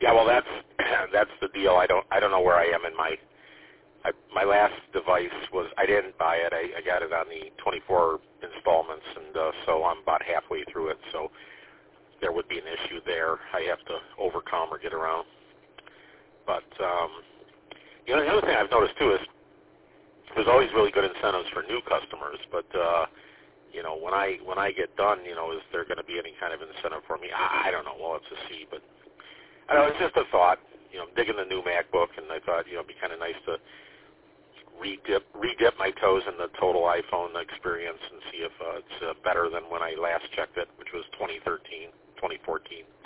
Yeah, well, that's the deal. I don't know where I am in my last device was, I didn't buy it. I got it on the 24 installments, and so I'm about halfway through it. So there would be an issue there I have to overcome or get around. But the other thing I've noticed too is there's always really good incentives for new customers. But when I get done, is there going to be any kind of incentive for me? I don't know. We'll have to see. But I don't know. It's just a thought. I'm digging the new MacBook, and I thought it'd be kind of nice to redip my toes in the total iPhone experience and see if it's better than when I last checked it, which was 2014.